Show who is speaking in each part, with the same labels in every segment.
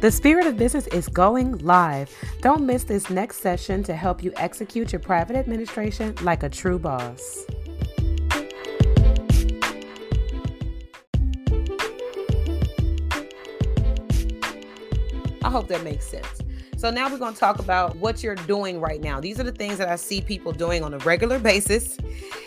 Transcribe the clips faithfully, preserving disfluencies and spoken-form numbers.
Speaker 1: The Spirit of Business is going live. Don't miss this next session to help you execute your private administration like a true boss. I hope that makes sense. So now we're going to talk about what you're doing right now. These are the things that I see people doing on a regular basis.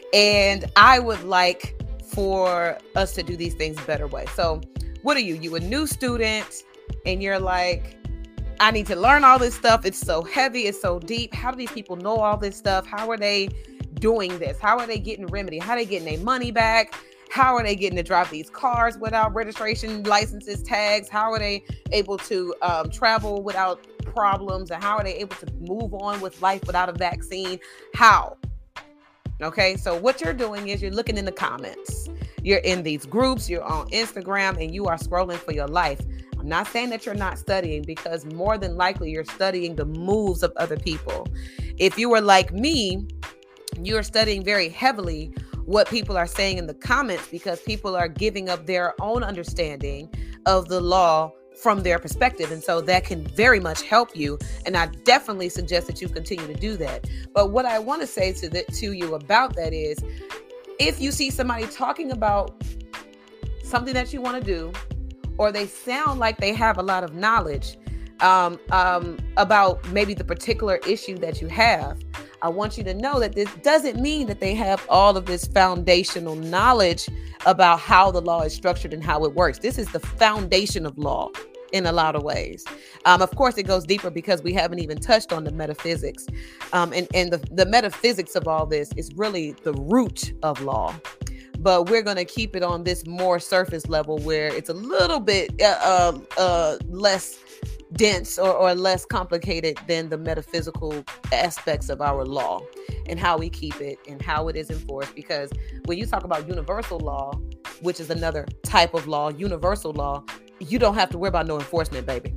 Speaker 1: And I would like for us to do these things a better way. So what are you? You a new student and you're like, I need to learn all this stuff. It's so heavy. It's so deep. How do these people know all this stuff? How are they doing this? How are they getting remedy? How are they getting their money back? How are they getting to drive these cars without registration, licenses, tags? How are they able to um, travel without problems? And how are they able to move on with life without a vaccine? How? Okay, so what you're doing is you're looking in the comments. You're in these groups, you're on Instagram, and you are scrolling for your life. I'm not saying that you're not studying, because more than likely you're studying the moves of other people. If you were like me, you're studying very heavily what people are saying in the comments, because people are giving up their own understanding of the law from their perspective. And so that can very much help you. And I definitely suggest that you continue to do that. But what I want to say to, the, to you about that is, if you see somebody talking about something that you want to do, or they sound like they have a lot of knowledge um, um, about maybe the particular issue that you have, I want you to know that this doesn't mean that they have all of this foundational knowledge about how the law is structured and how it works. This is the foundation of law in a lot of ways. Um, of course, it goes deeper because we haven't even touched on the metaphysics. Um, and and the, the metaphysics of all this is really the root of law. But we're going to keep it on this more surface level where it's a little bit uh, um, uh, less dense or, or less complicated than the metaphysical aspects of our law and how we keep it and how it is enforced. Because when you talk about universal law, which is another type of law, universal law, you don't have to worry about no enforcement, baby.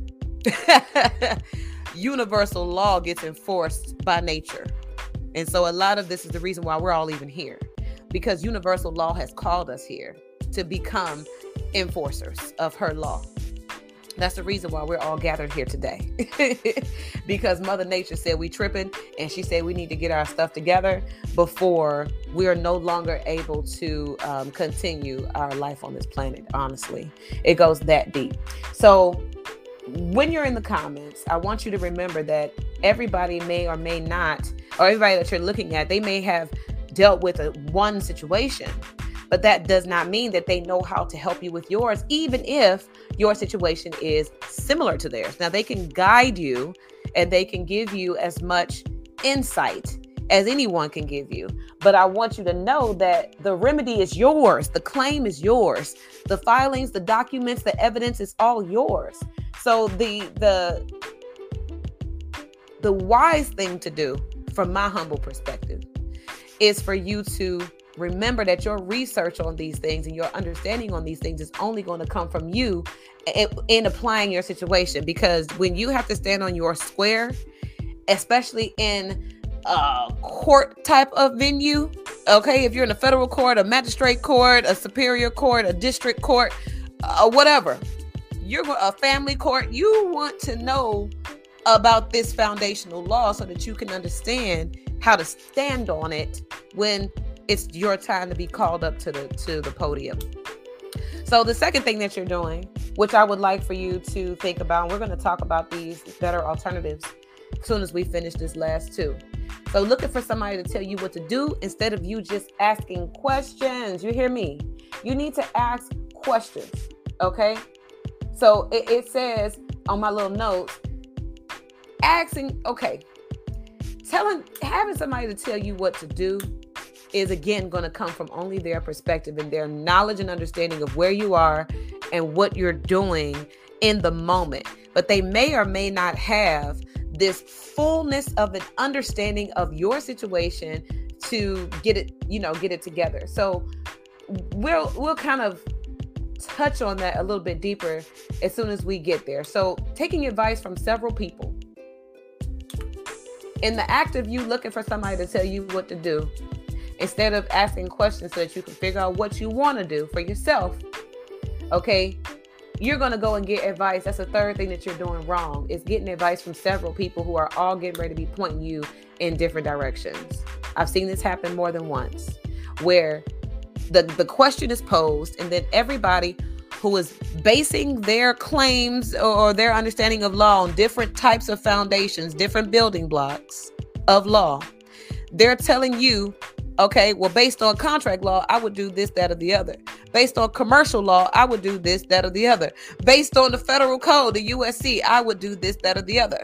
Speaker 1: Universal law gets enforced by nature. And so a lot of this is the reason why we're all even here, because universal law has called us here to become enforcers of her law. That's the reason why we're all gathered here today. Because Mother Nature said we tripping, and she said we need to get our stuff together before we are no longer able to um, continue our life on this planet. Honestly, it goes that deep. So when you're in the comments, I want you to remember that everybody may or may not, or everybody that you're looking at, they may have dealt with a one situation, but that does not mean that they know how to help you with yours, even if your situation is similar to theirs. Now, they can guide you and they can give you as much insight as anyone can give you. But I want you to know that the remedy is yours. The claim is yours. The filings, the documents, the evidence is all yours. So the the the wise thing to do, from my humble perspective, is for you to remember that your research on these things and your understanding on these things is only going to come from you in, in applying your situation. Because when you have to stand on your square, especially in a court type of venue, okay, if you're in a federal court, a magistrate court, a superior court, a district court, uh, whatever, you're a family court, you want to know about this foundational law so that you can understand how to stand on it when it's your time to be called up to the to the podium. So the second thing that you're doing, which I would like for you to think about, and we're going to talk about these better alternatives as soon as we finish this last two. So looking for somebody to tell you what to do instead of you just asking questions. You hear me? You need to ask questions, okay? So it, it says on my little notes, asking, okay, telling, having somebody to tell you what to do is again going to come from only their perspective and their knowledge and understanding of where you are and what you're doing in the moment. But they may or may not have this fullness of an understanding of your situation to get it, you know, get it together. So we'll we'll kind of touch on that a little bit deeper as soon as we get there. So taking advice from several people. In the act of you looking for somebody to tell you what to do, instead of asking questions so that you can figure out what you want to do for yourself, okay, you're going to go and get advice. That's the third thing that you're doing wrong, is getting advice from several people who are all getting ready to be pointing you in different directions. I've seen this happen more than once, where the, the question is posed, and then everybody who is basing their claims or their understanding of law on different types of foundations, different building blocks of law, they're telling you, okay, well, based on contract law, I would do this, that, or the other. Based on commercial law, I would do this, that, or the other. Based on the federal code, the U S C, I would do this, that, or the other.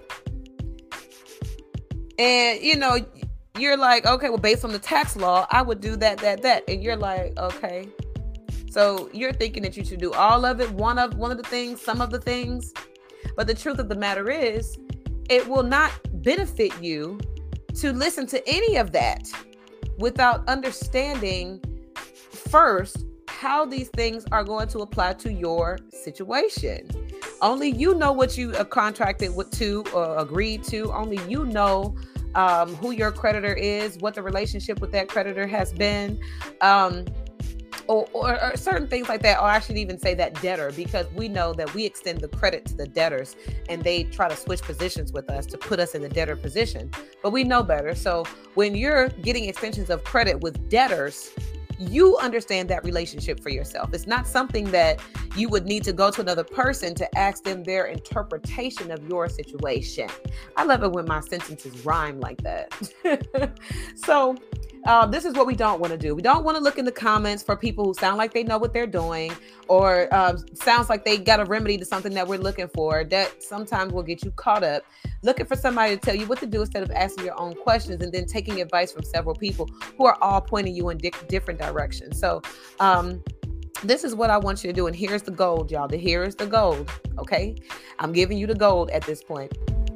Speaker 1: And, you know, you're like, okay, well, based on the tax law, I would do that, that, that. And you're like, okay. So you're thinking that you should do all of it, one of one of the things, some of the things. But the truth of the matter is, it will not benefit you to listen to any of that without understanding first how these things are going to apply to your situation. Only you know what you are contracted with to or agreed to. Only you know um, who your creditor is, what the relationship with that creditor has been. Um, Or, or, or certain things like that, or I should even say that debtor, because we know that we extend the credit to the debtors and they try to switch positions with us to put us in the debtor position. But we know better. So when you're getting extensions of credit with debtors, you understand that relationship for yourself. It's not something that you would need to go to another person to ask them their interpretation of your situation. I love it when my sentences rhyme like that. So Uh, this is what we don't want to do. We don't want to look in the comments for people who sound like they know what they're doing, or uh, sounds like they got a remedy to something that we're looking for. That sometimes will get you caught up looking for somebody to tell you what to do instead of asking your own questions and then taking advice from several people who are all pointing you in di- different directions. So um, this is what I want you to do. And here's the gold, y'all. The here is the gold. Okay. I'm giving you the gold at this point.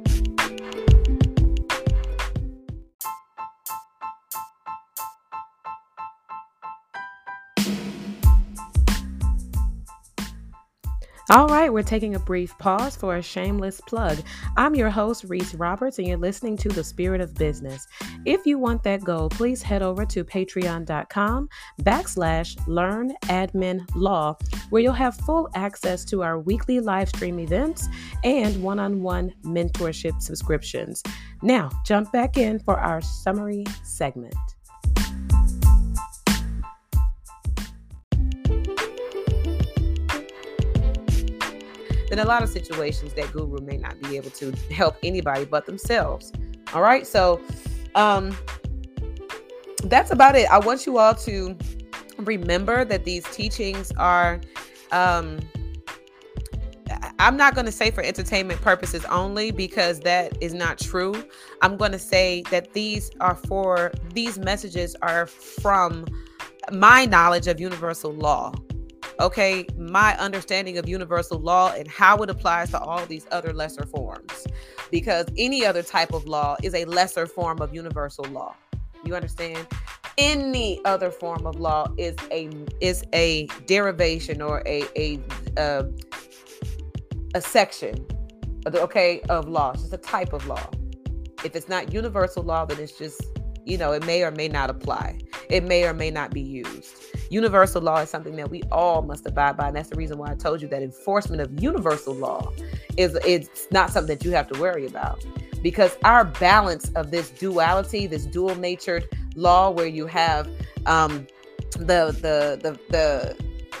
Speaker 1: All right, we're taking a brief pause for a shameless plug. I'm your host, Reese Roberts, and you're listening to The Spirit of Business. If you want that gold, please head over to patreon.com backslash learn admin law, where you'll have full access to our weekly live stream events and one-on-one mentorship subscriptions. Now, jump back in for our summary segment. In a lot of situations, that guru may not be able to help anybody but themselves. All right. So um, that's about it. I want you all to remember that these teachings are, um, I'm not going to say for entertainment purposes only, because that is not true. I'm going to say that these are for, these messages are from my knowledge of universal law. Okay, my understanding of universal law and how it applies to all these other lesser forms, because any other type of law is a lesser form of universal law. You understand? Any other form of law is a is a derivation or a a uh, a section, okay, of law. It's just a type of law. If it's not universal law, then it's just, you know, it may or may not apply. It may or may not be used. Universal law is something that we all must abide by. And that's the reason why I told you that enforcement of universal law is it's not something that you have to worry about, because our balance of this duality, this dual natured law, where you have um, the, the, the, the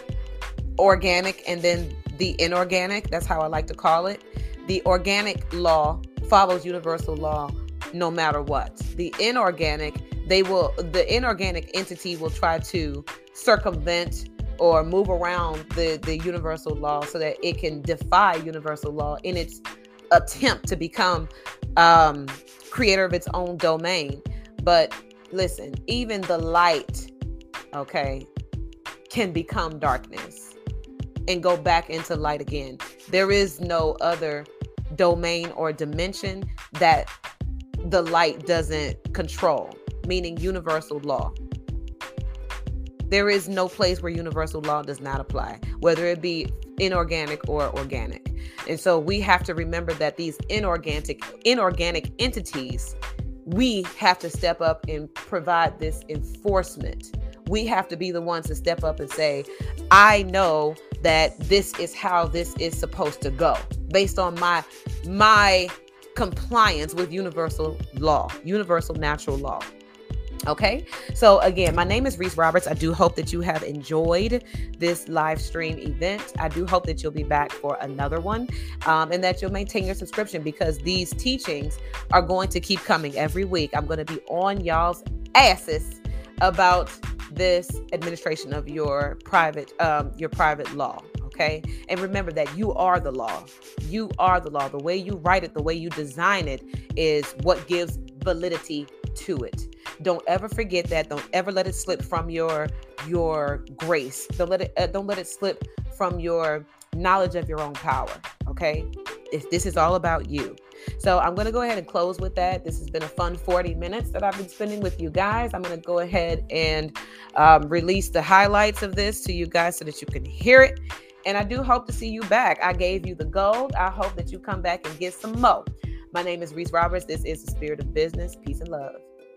Speaker 1: organic and then the inorganic, that's how I like to call it. The organic law follows universal law no matter what. The inorganic, they will, the inorganic entity will try to circumvent or move around the, the universal law so that it can defy universal law in its attempt to become um, creator of its own domain. But listen, even the light, okay, can become darkness and go back into light again. There is no other domain or dimension that the light doesn't control, meaning universal law. There is no place where universal law does not apply, whether it be inorganic or organic. And so we have to remember that these inorganic, inorganic entities, we have to step up and provide this enforcement. We have to be the ones to step up and say, I know that this is how this is supposed to go based on my my compliance with universal law, universal natural law. Okay, so again, my name is Reese Roberts. I do hope that you have enjoyed this live stream event. I do hope that you'll be back for another one, um, and that you'll maintain your subscription, because these teachings are going to keep coming every week. I'm going to be on y'all's asses about this administration of your private, um, your private law. Okay, and remember that you are the law. You are the law. The way you write it, the way you design it, is what gives validity to it. Don't ever forget that. Don't ever let it slip from your your grace. Don't let it uh, don't let it slip from your knowledge of your own power. Okay, if this is all about you. So I'm going to go ahead and close with that. This has been a fun forty minutes that I've been spending with you guys. I'm going to go ahead and um, release the highlights of this to you guys so that you can hear it. And I do hope to see you back. I gave you the gold. I hope that you come back and get some more. My name is Reese Roberts. This is The Spirit of Business. Peace and love.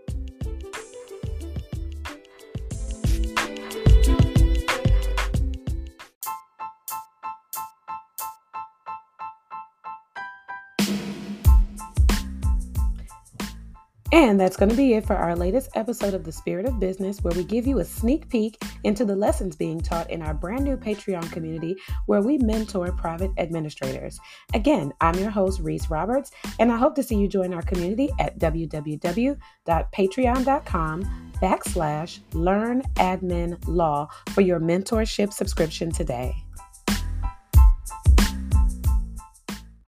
Speaker 1: And that's going to be it for our latest episode of The Spirit of Business, where we give you a sneak peek into the lessons being taught in our brand new Patreon community, where we mentor private administrators. Again, I'm your host, Reese Roberts, and I hope to see you join our community at www.patreon.com backslash learn admin law for your mentorship subscription today.